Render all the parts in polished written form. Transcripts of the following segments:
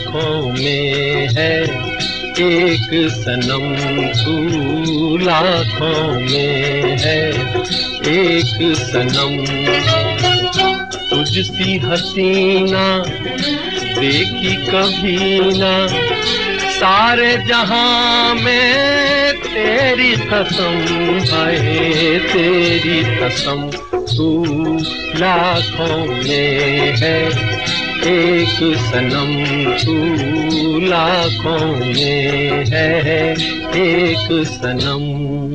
लाखों में है एक सनम, तू लाखों में है एक सनम। तुझसी हसीना देखी कभी ना, सारे जहां में तेरी कसम है, तेरी कसम। तू लाखों में है एक सनम, तू लाखों में है एक सनम।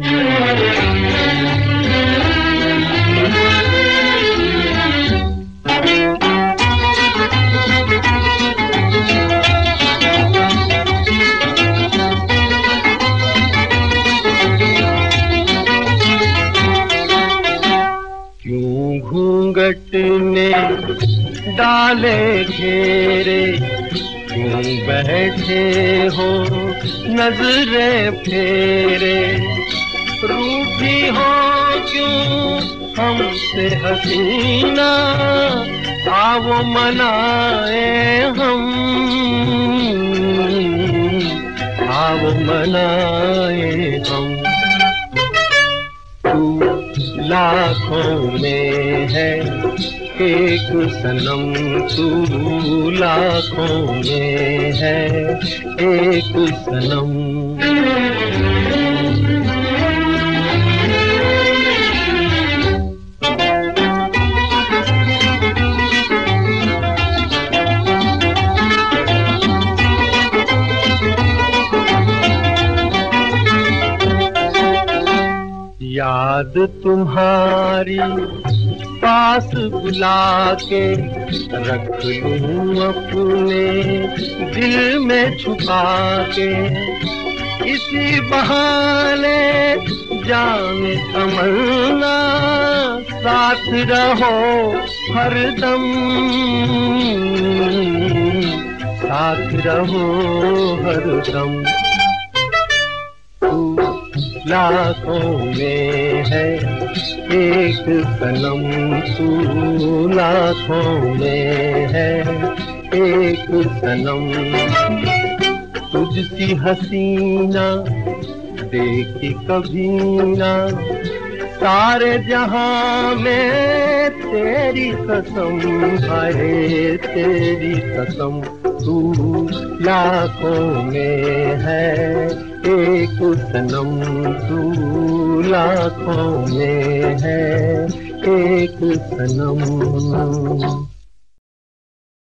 घूंघट ने डाले घेरे, क्यों बैठे हो नजरें फेरे, रूठी हो क्यों हमसे हसीना, आओ मनाए हम, आओ मनाए हम। लाखों में है एक सनम, तू लाखों में है एक सनम। याद तुम्हारी पास बुला के रख लूं अपने दिल में छुपा के, इसी बहाने जाने तमन्ना साथ रहो हरदम, साथ रहो हरदम। लाखों में है एक सनम, तू लाखों में है एक सनम। तुझसी हसीना देखी कभी ना, सारे जहां में तेरी कसम है, तेरी कसम। तू लाखों में है एक सनम, तू लाखों में है एक सनम।